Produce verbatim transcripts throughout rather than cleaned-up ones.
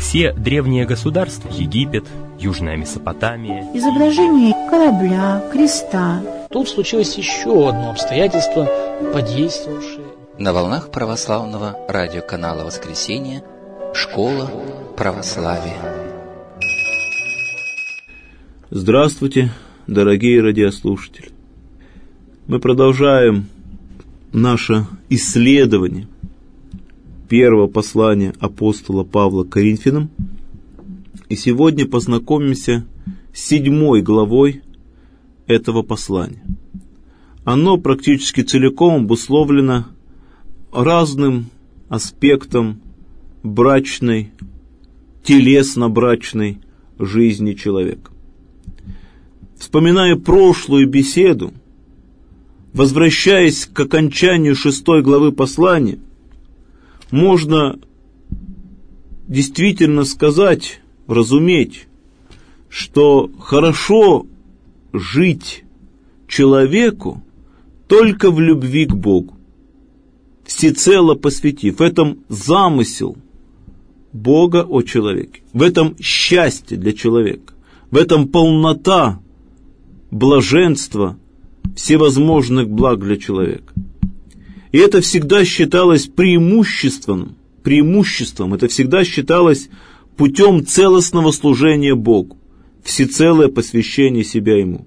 Все древние государства, Египет, Южная Месопотамия, изображение корабля, креста. Тут случилось еще одно обстоятельство, подействовавшее. На волнах православного радиоканала «Воскресенье» «Школа православия». Здравствуйте, дорогие радиослушатели! Мы продолжаем наше исследование первого послания апостола Павла к Коринфянам. И сегодня познакомимся с седьмой главой этого послания. Оно практически целиком обусловлено разным аспектом брачной, телесно-брачной жизни человека. Вспоминая прошлую беседу, возвращаясь к окончанию шестой главы послания, можно действительно сказать, разуметь, что хорошо жить человеку только в любви к Богу, всецело посвятив. В этом замысел Бога о человеке, в этом счастье для человека, в этом полнота, блаженство всевозможных благ для человека. И это всегда считалось преимуществом, преимуществом, это всегда считалось путем целостного служения Богу, всецелое посвящение себя Ему.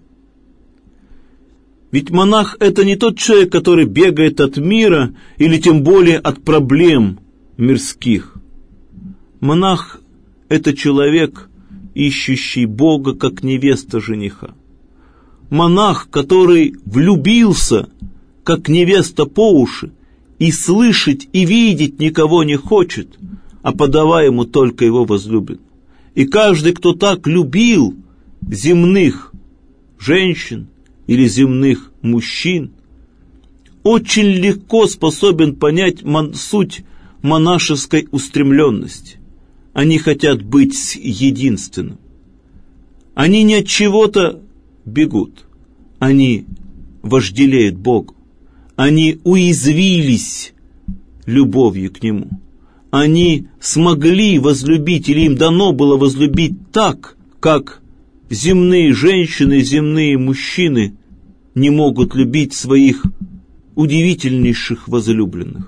Ведь монах – это не тот человек, который бегает от мира или тем более от проблем мирских. Монах – это человек, ищущий Бога, как невеста жениха. Монах, который влюбился, как невеста по уши, и слышать и видеть никого не хочет, а подавая ему только его возлюбленного. И каждый, кто так любил земных женщин или земных мужчин, очень легко способен понять мон- суть монашеской устремленности. Они хотят быть с единственным. Они не от чего-то бегут, они вожделеют Богу. Они уязвились любовью к Нему. Они смогли возлюбить, или им дано было возлюбить так, как земные женщины, земные мужчины не могут любить своих удивительнейших возлюбленных.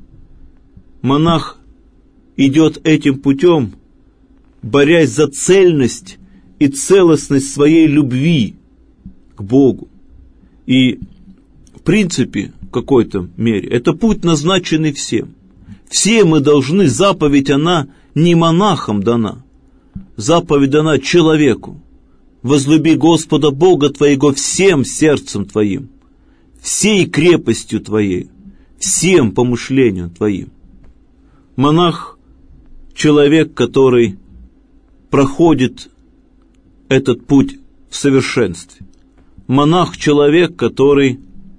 Монах идет этим путем, борясь за цельность и целостность своей любви к Богу. И в принципе, в какой-то мере, это путь, назначенный всем. Все мы должны, заповедь она не монахам дана, заповедь дана человеку. Возлюби Господа Бога твоего всем сердцем твоим, всей крепостью твоей, всем помышлением твоим. Монах – человек, который проходит этот путь в совершенстве. Монах – человек, который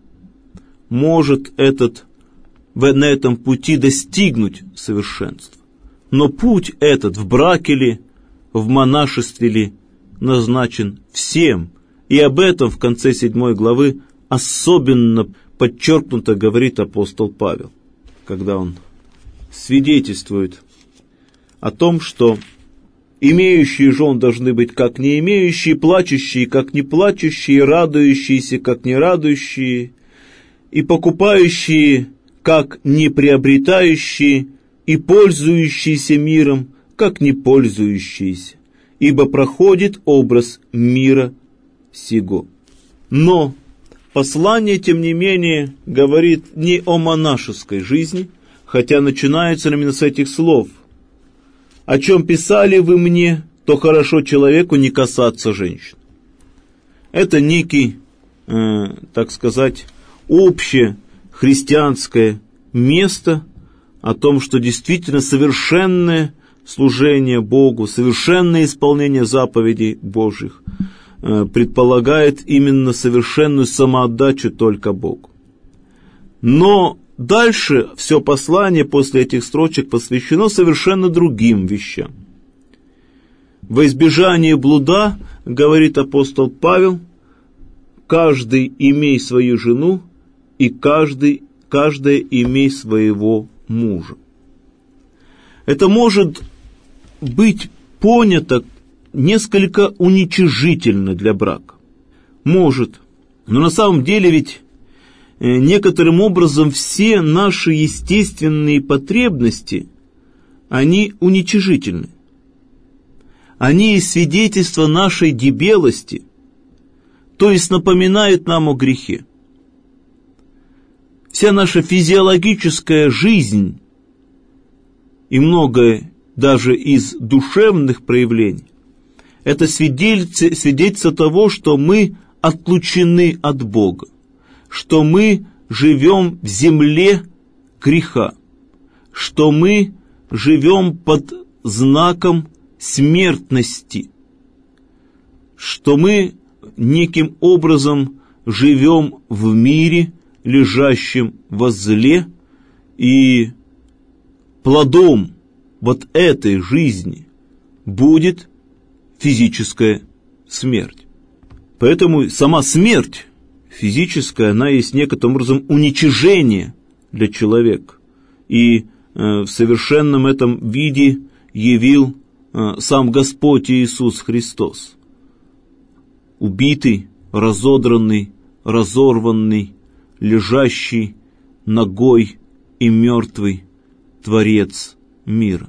может этот, на этом пути достигнуть совершенства. Но путь этот в браке ли, в монашестве ли, назначен всем. И об этом в конце седьмой главы особенно подчеркнуто говорит апостол Павел, когда он свидетельствует о том, что имеющие жен должны быть как не имеющие, плачущие как не плачущие, радующиеся как не радующие, и покупающие, как не приобретающие, и пользующиеся миром, как не пользующиеся, ибо проходит образ мира сего. Но послание, тем не менее, говорит не о монашеской жизни, хотя начинается именно с этих слов. «О чем писали вы мне, то хорошо человеку не касаться женщин». Это некий, э, так сказать, общее христианское место о том, что действительно совершенное служение Богу, совершенное исполнение заповедей Божьих э, предполагает именно совершенную самоотдачу только Богу. Но дальше все послание после этих строчек посвящено совершенно другим вещам. Во избежание блуда, говорит апостол Павел, каждый имей свою жену, и каждый, каждая имей своего мужа. Это может быть понято несколько уничижительно для брака. Может. Но на самом деле ведь некоторым образом все наши естественные потребности, они уничижительны. Они есть свидетельство нашей дебелости, то есть напоминают нам о грехе. Вся наша физиологическая жизнь и многое даже из душевных проявлений — это свидетельство, свидетельство того, что мы отлучены от Бога, что мы живем в земле греха, что мы живем под знаком смертности, что мы неким образом живем в мире, лежащем во зле, и плодом вот этой жизни будет физическая смерть. Поэтому сама смерть физическая, она есть некоторым образом уничижение для человека. И э, в совершенном этом виде явил э, сам Господь Иисус Христос. Убитый, разодранный, разорванный, лежащий нагой и мертвый Творец мира.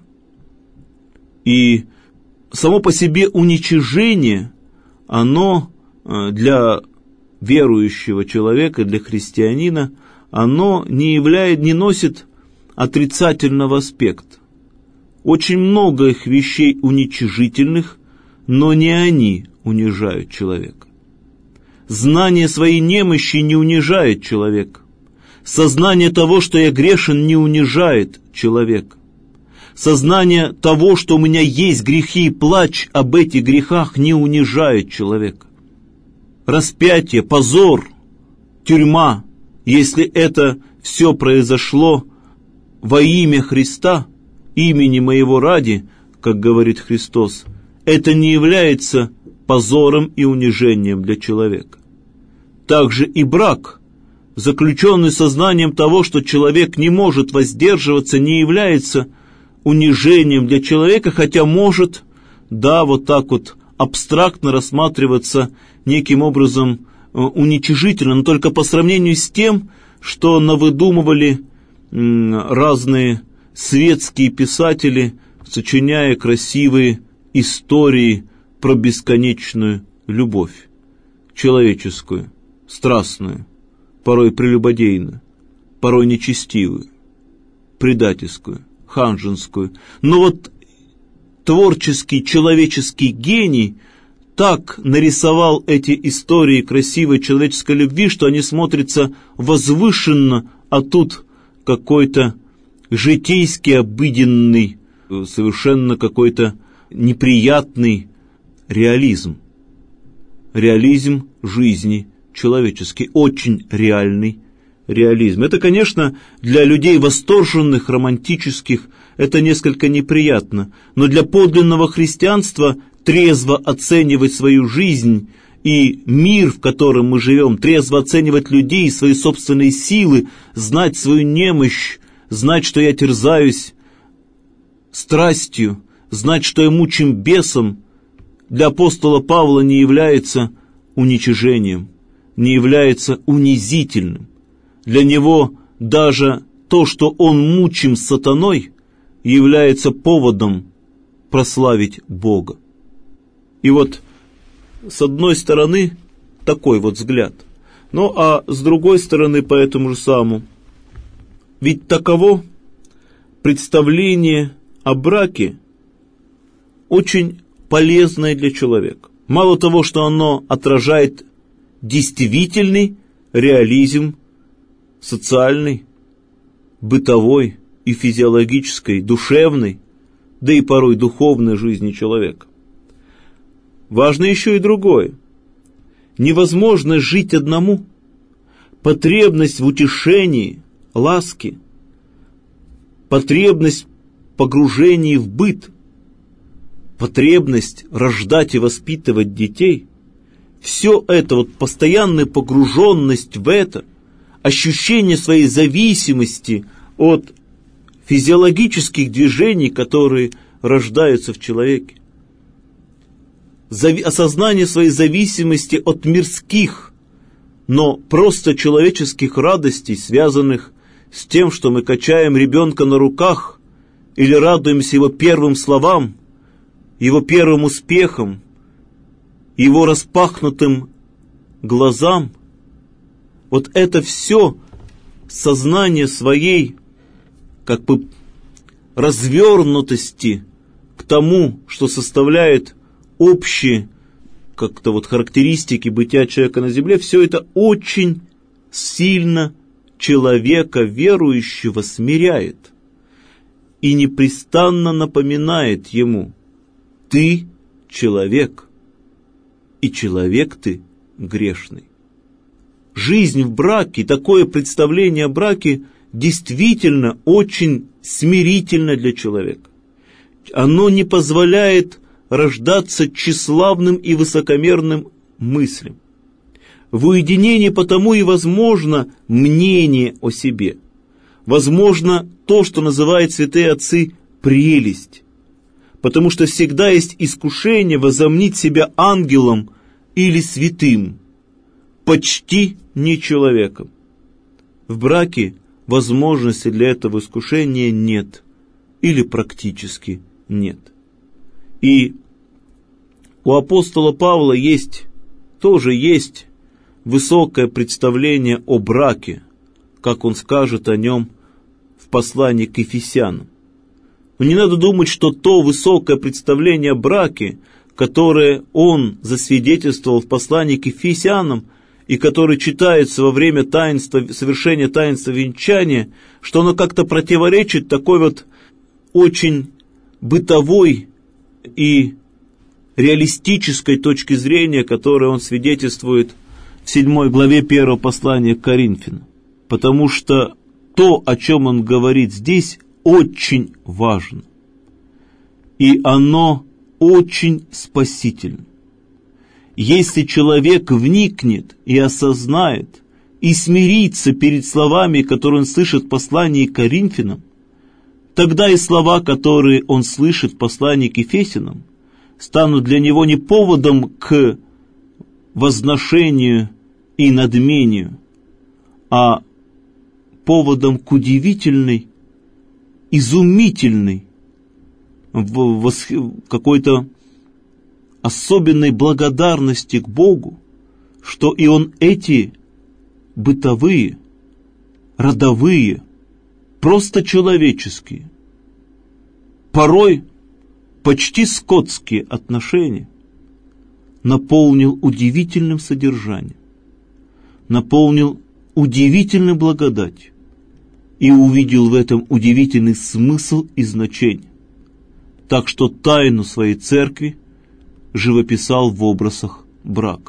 И само по себе уничижение, оно для верующего человека, для христианина, оно не являет, не носит отрицательного аспекта. Очень много их вещей уничижительных, но не они унижают человека. Знание своей немощи не унижает человека. Сознание того, что я грешен, не унижает человека. Сознание того, что у меня есть грехи, и плач об этих грехах, не унижает человека. Распятие, позор, тюрьма, если это все произошло во имя Христа, имени моего ради, как говорит Христос, это не является позором и унижением для человека. Также и брак, заключенный сознанием того, что человек не может воздерживаться, не является унижением для человека, хотя может, да, вот так вот абстрактно рассматриваться неким образом уничижительно, но только по сравнению с тем, что навыдумывали разные светские писатели, сочиняя красивые истории про бесконечную любовь, человеческую, страстную, порой прелюбодейную, порой нечестивую, предательскую, ханжескую. Но вот творческий человеческий гений так нарисовал эти истории красивой человеческой любви, что они смотрятся возвышенно, а тут какой-то житейский, обыденный, совершенно какой-то неприятный реализм. Реализм жизни человеческий, очень реальный реализм. Это, конечно, для людей восторженных, романтических, это несколько неприятно, но для подлинного христианства трезво оценивать свою жизнь и мир, в котором мы живем, трезво оценивать людей, свои собственные силы, знать свою немощь, знать, что я терзаюсь страстью, знать, что я мучим бесом, для апостола Павла не является уничижением, не является унизительным. Для него даже то, что он мучим сатаной, является поводом прославить Бога. И вот с одной стороны такой вот взгляд, ну а с другой стороны по этому же самому. Ведь таково представление о браке очень полезное для человека. Мало того, что оно отражает действительный реализм социальной, бытовой и физиологической, душевной, да и порой духовной жизни человека. Важно еще и другое. Невозможно жить одному. Потребность в утешении, ласке, потребность в погружении в быт, потребность рождать и воспитывать детей, все это, вот постоянная погруженность в это, ощущение своей зависимости от физиологических движений, которые рождаются в человеке. Зави- осознание своей зависимости от мирских, но просто человеческих радостей, связанных с тем, что мы качаем ребенка на руках или радуемся его первым словам, его первым успехам, его распахнутым глазам. Вот это все сознание своей как бы развернутости к тому, что составляет общие как-то вот характеристики бытия человека на земле, все это очень сильно человека верующего смиряет и непрестанно напоминает ему: ты человек, и человек ты грешный. Жизнь в браке, такое представление о браке действительно очень смирительно для человека. Оно не позволяет рождаться тщеславным и высокомерным мыслям. В уединении потому и возможно мнение о себе. Возможно то, что называют святые отцы прелесть. Потому что всегда есть искушение возомнить себя ангелом или святым, почти не человеком. В браке возможности для этого искушения нет или практически нет. И у апостола Павла есть, тоже есть высокое представление о браке, как он скажет о нем в послании к Ефесянам. Но не надо думать, что то высокое представление о браке, которое он засвидетельствовал в послании к Ефесянам и которое читается во время таинства, совершения таинства венчания, что оно как-то противоречит такой вот очень бытовой и реалистической точки зрения, которой он свидетельствует в седьмой главе первого послания к Коринфянам. Потому что то, о чем он говорит здесь, очень важно. И оно очень спасительно. Если человек вникнет и осознает, и смирится перед словами, которые он слышит в послании к Коринфянам, тогда и слова, которые он слышит в послании к Ефесянам, станут для него не поводом к возношению и надмению, а поводом к удивительной, изумительной, какой-то особенной благодарности к Богу, что и Он эти бытовые, родовые, просто человеческие, порой почти скотские отношения наполнил удивительным содержанием, наполнил удивительной благодатью и увидел в этом удивительный смысл и значение. Так что тайну своей церкви живописал в образах брака.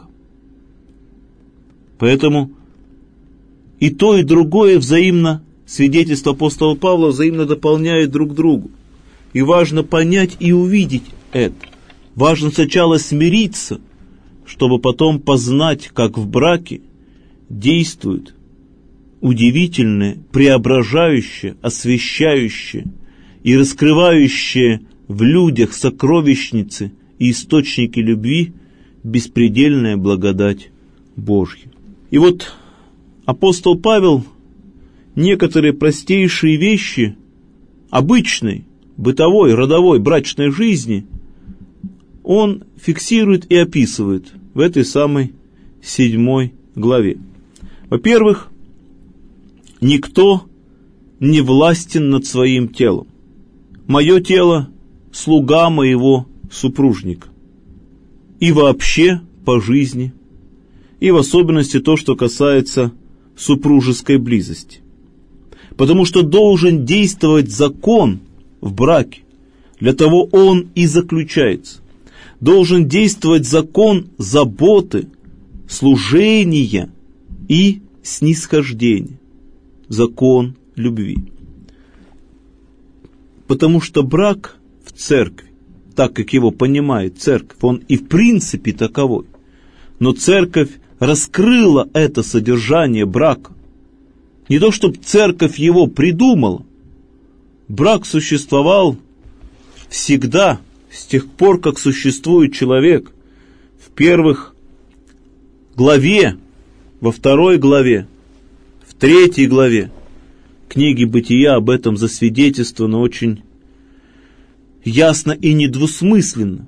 Поэтому и то, и другое взаимно, свидетельство апостола Павла взаимно дополняют друг другу. И важно понять и увидеть это. Важно сначала смириться, чтобы потом познать, как в браке действует удивительное, преображающее, освящающее и раскрывающее в людях сокровищницы и источники любви беспредельная благодать Божья. И вот апостол Павел некоторые простейшие вещи обычной, бытовой, родовой, брачной жизни он фиксирует и описывает в этой самой седьмой главе. Во-первых, никто не властен над своим телом. Мое тело – слуга моего супружника. И вообще по жизни, и в особенности то, что касается супружеской близости. Потому что должен действовать закон в браке, для того он и заключается. Должен действовать закон заботы, служения и снисхождения, закон любви. Потому что брак в церкви, так как его понимает церковь, он и в принципе таковой, но церковь раскрыла это содержание брака. Не то, чтобы церковь его придумала. Брак существовал всегда, с тех пор, как существует человек, в первых главе, во второй главе, в третьей главе книги Бытия об этом засвидетельствовано очень ясно и недвусмысленно.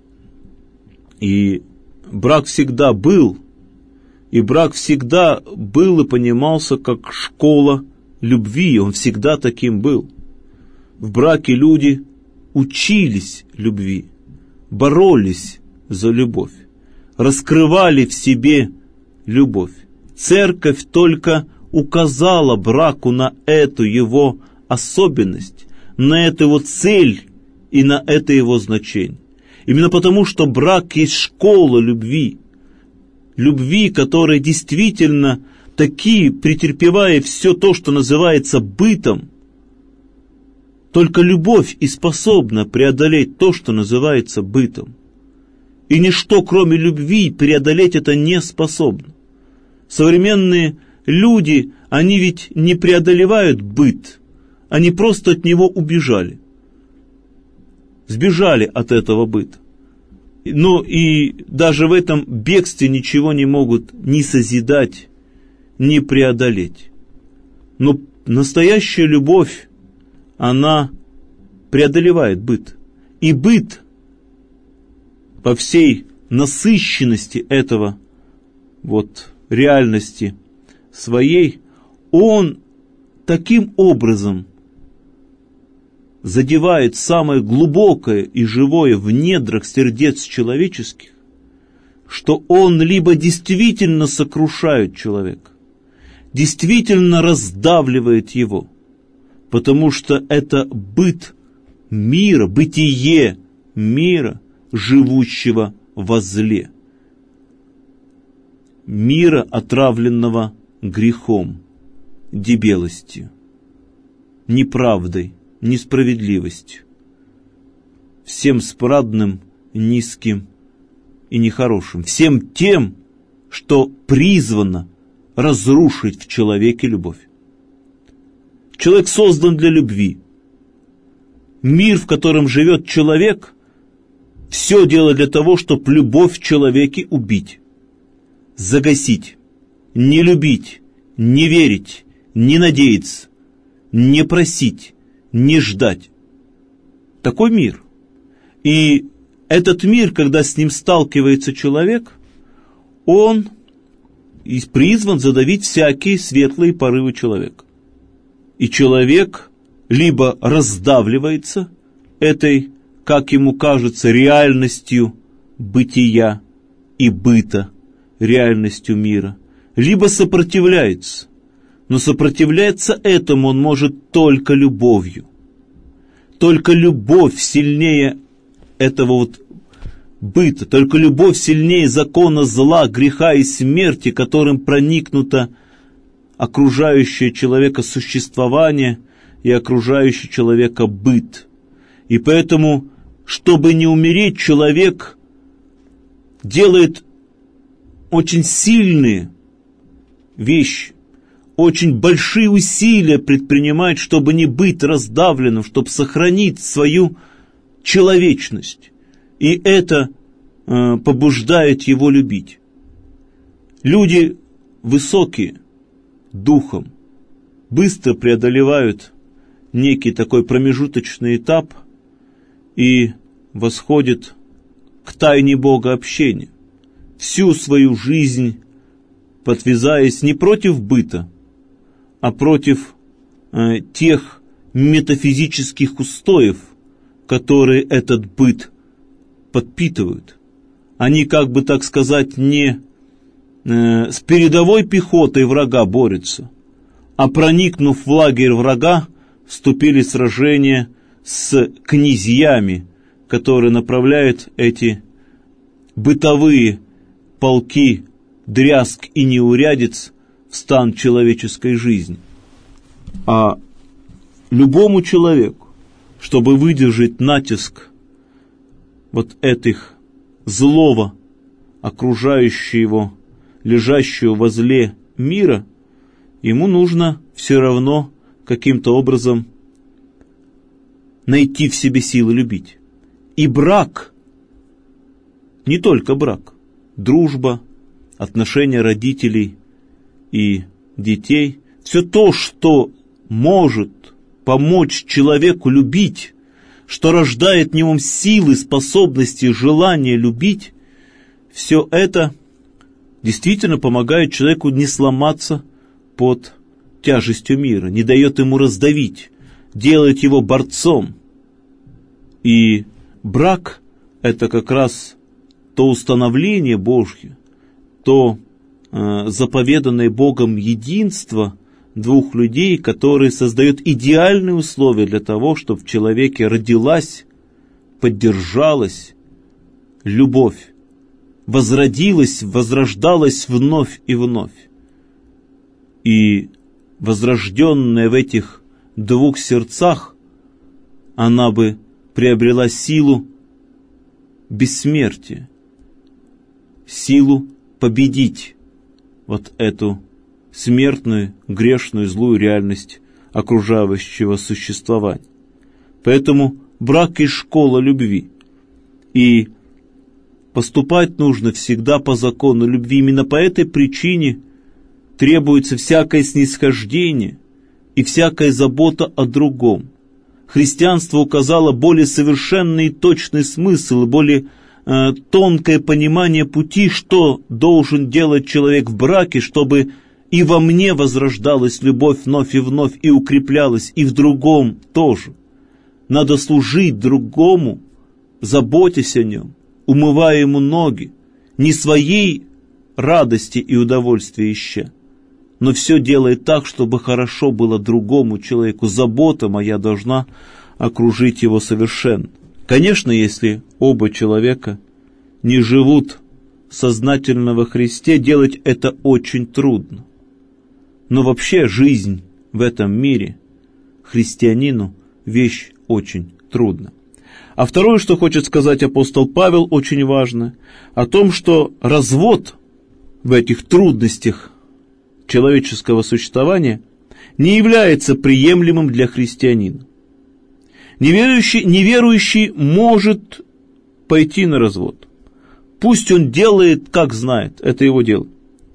И брак всегда был, и брак всегда был и понимался как школа любви, он всегда таким был. В браке люди учились любви, боролись за любовь, раскрывали в себе любовь. Церковь только указала браку на эту его особенность, на эту его цель и на это его значение. Именно потому, что брак есть школа любви, любви, которая действительно таки, претерпевая все то, что называется бытом, только любовь и способна преодолеть то, что называется бытом. И ничто, кроме любви, преодолеть это не способно. Современные люди, они ведь не преодолевают быт, они просто от него убежали. Сбежали от этого быта. Но и даже в этом бегстве ничего не могут ни созидать, ни преодолеть. Но настоящая любовь, она преодолевает быт. И быт по всей насыщенности этого вот реальности своей, он таким образом задевает самое глубокое и живое в недрах сердец человеческих, что он либо действительно сокрушает человека, действительно раздавливает его, потому что это быт мира, бытие мира, живущего во зле, мира, отравленного грехом, дебелостью, неправдой, несправедливостью, всем спрадным, низким и нехорошим, всем тем, что призвано разрушить в человеке любовь. Человек создан для любви. Мир, в котором живет человек, все делает для того, чтобы любовь в человеке убить, загасить, не любить, не верить, не надеяться, не просить, не ждать. Такой мир. И этот мир, когда с ним сталкивается человек, он призван задавить всякие светлые порывы человека. И человек либо раздавливается этой, как ему кажется, реальностью бытия и быта, реальностью мира, либо сопротивляется. Но сопротивляться этому он может только любовью. Только любовь сильнее этого вот быта, только любовь сильнее закона зла, греха и смерти, которым проникнуто окружающее человека существование и окружающий человека быт. И поэтому, чтобы не умереть, человек делает очень сильные вещи, очень большие усилия предпринимает, чтобы не быть раздавленным, чтобы сохранить свою человечность. И это э, побуждает его любить. Люди высокие духом быстро преодолевают некий такой промежуточный этап и восходят к тайне Бога общения, всю свою жизнь подвязаясь не против быта, а против э, тех метафизических устоев, которые этот быт подпитывают. Они, как бы так сказать, не э, с передовой пехотой врага борются, а проникнув в лагерь врага, вступили в сражение с князьями, которые направляют эти бытовые полки дрязг и неурядиц в стан человеческой жизни. А любому человеку, чтобы выдержать натиск вот этих злого, окружающего его, лежащего возле мира, ему нужно все равно каким-то образом найти в себе силы любить. И брак, не только брак, дружба, отношения родителей и детей, все то, что может помочь человеку любить, что рождает в нем силы, способности, желание любить, все это действительно помогает человеку не сломаться под тяжестью мира, не дает ему раздавить, делает его борцом. И брак – это как раз то установление Божье, то э, заповеданное Богом единство двух людей, которые создают идеальные условия для того, чтобы в человеке родилась, поддержалась любовь, возродилась, возрождалась вновь и вновь. И возрожденная в этих двух сердцах, она бы приобрела силу бессмертия, силу победить вот эту смертную, грешную, злую реальность окружающего существования. Поэтому брак и школа любви. И поступать нужно всегда по закону любви. Именно по этой причине требуется всякое снисхождение и всякая забота о другом. Христианство указало более совершенный и точный смысл, и более э, тонкое понимание пути, что должен делать человек в браке, чтобы и во мне возрождалась любовь вновь и вновь, и укреплялась, и в другом тоже. Надо служить другому, заботясь о нем, умывая ему ноги, не своей радости и удовольствия ища, но все делает так, чтобы хорошо было другому человеку. Забота моя должна окружить его совершенно. Конечно, если оба человека не живут сознательно во Христе, делать это очень трудно. Но вообще жизнь в этом мире христианину вещь очень трудная. А второе, что хочет сказать апостол Павел, очень важно, о том, что развод в этих трудностях человеческого существования не является приемлемым для христианина. Неверующий, неверующий может пойти на развод. Пусть он делает, как знает, это его дело.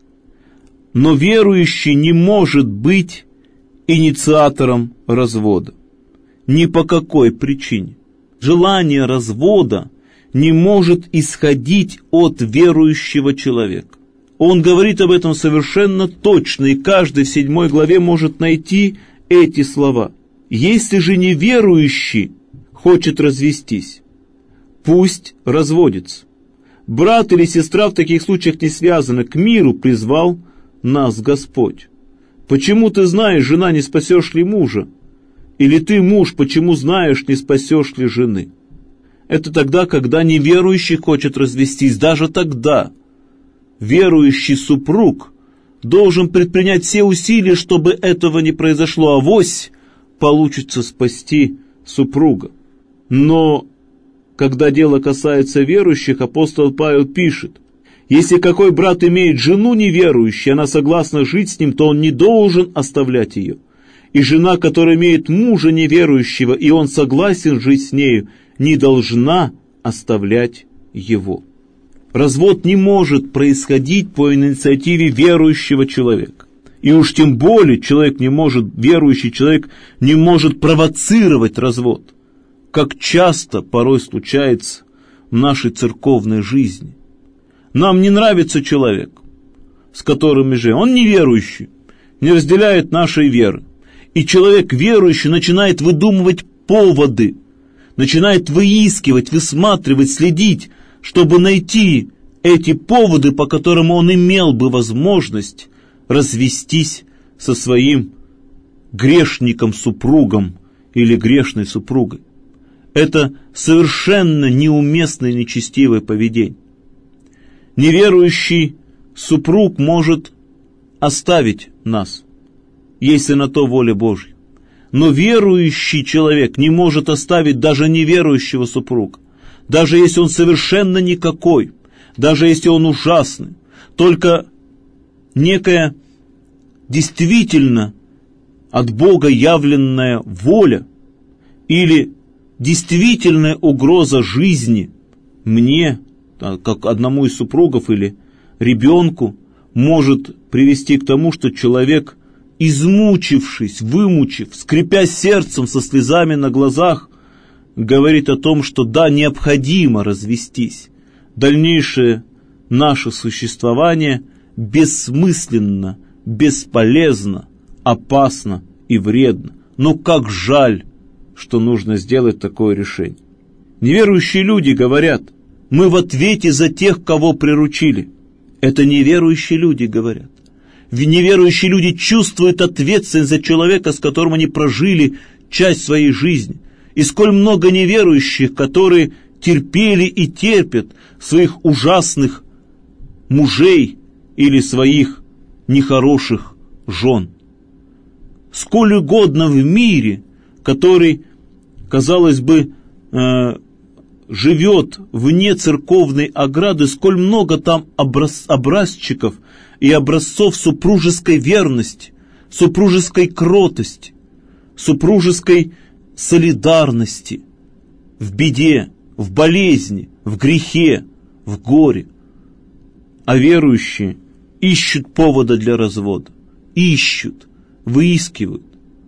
Но верующий не может быть инициатором развода. Ни по какой причине. Желание развода не может исходить от верующего человека. Он говорит об этом совершенно точно, и каждый в седьмой главе может найти эти слова. Если же неверующий хочет развестись, пусть разводится. Брат или сестра в таких случаях не связаны, к миру призвал нас Господь. Почему ты знаешь, жена, не спасешь ли мужа? Или ты, муж, почему знаешь, не спасешь ли жены? Это тогда, когда неверующий хочет развестись. Даже тогда верующий супруг должен предпринять все усилия, чтобы этого не произошло. Авось получится спасти супруга. Но когда дело касается верующих, апостол Павел пишет: если какой брат имеет жену неверующую, она согласна жить с ним, то он не должен оставлять ее. И жена, которая имеет мужа неверующего, и он согласен жить с нею, не должна оставлять его. Развод не может происходить по инициативе верующего человека. И уж тем более человек не может, верующий человек не может провоцировать развод, как часто порой случается в нашей церковной жизни. Нам не нравится человек, с которым мы живем. Он неверующий, не разделяет нашей веры. И человек верующий начинает выдумывать поводы, начинает выискивать, высматривать, следить, чтобы найти эти поводы, по которым он имел бы возможность развестись со своим грешником-супругом или грешной супругой. Это совершенно неуместное, нечестивое поведение. Неверующий супруг может оставить нас, если на то воля Божья. Но верующий человек не может оставить даже неверующего супруга, даже если он совершенно никакой, даже если он ужасный. Только некая действительно от Бога явленная воля или действительная угроза жизни мне, как одному из супругов или ребенку, может привести к тому, что человек, измучившись, вымучив, скрипя сердцем со слезами на глазах, говорит о том, что да, необходимо развестись. Дальнейшее наше существование бессмысленно, бесполезно, опасно и вредно. Но как жаль, что нужно сделать такое решение. Неверующие люди говорят: мы в ответе за тех, кого приручили. Это неверующие люди говорят. Неверующие люди чувствуют ответственность за человека, с которым они прожили часть своей жизни. И сколь много неверующих, которые терпели и терпят своих ужасных мужей или своих нехороших жен. Сколь угодно в мире, который, казалось бы, э, живет вне церковной ограды, сколь много там образ, образчиков и образцов супружеской верности, супружеской кротости, супружеской солидарности в беде, в болезни, в грехе, в горе. А верующие ищут повода для развода, ищут, выискивают,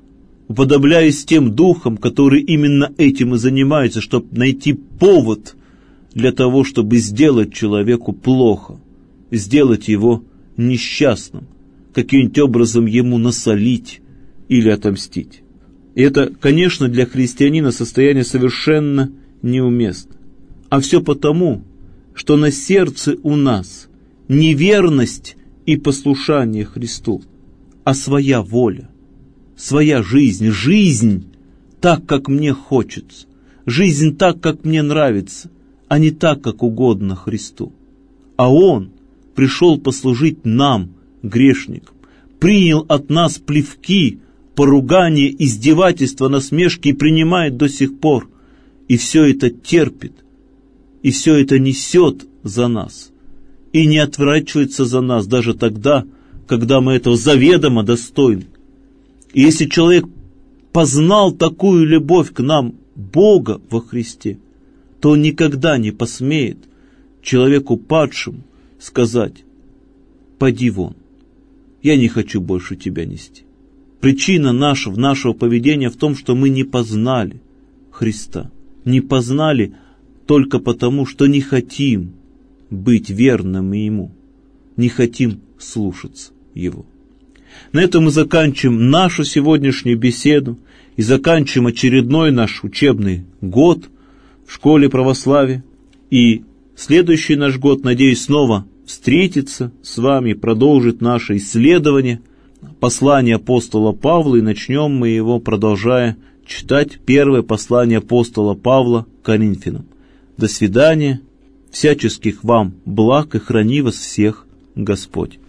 уподобляясь тем духам, которые именно этим и занимаются, чтобы найти повод для того, чтобы сделать человеку плохо, сделать его несчастным, каким-нибудь образом ему насолить или отомстить. И это, конечно, для христианина состояние совершенно неуместно. А все потому, что на сердце у нас не верность и послушание Христу, а своя воля, своя жизнь, жизнь так, как мне хочется, жизнь так, как мне нравится, а не так, как угодно Христу. А Он пришел послужить нам, грешникам, принял от нас плевки, поругания, издевательства, насмешки и принимает до сих пор. И все это терпит, и все это несет за нас, и не отворачивается за нас даже тогда, когда мы этого заведомо достойны. И если человек познал такую любовь к нам, Бога во Христе, то он никогда не посмеет человеку падшему сказать: «Поди вон, я не хочу больше тебя нести». Причина нашего, нашего поведения в том, что мы не познали Христа, не познали только потому, что не хотим быть верными Ему, не хотим слушаться Его. На этом мы заканчиваем нашу сегодняшнюю беседу и заканчиваем очередной наш учебный год в школе православия. И следующий наш год, надеюсь, снова встретиться с вами, продолжить наше исследование послания апостола Павла, и начнем мы его, продолжая читать первое послание апостола Павла к Коринфянам. До свидания, всяческих вам благ, и храни вас всех Господь.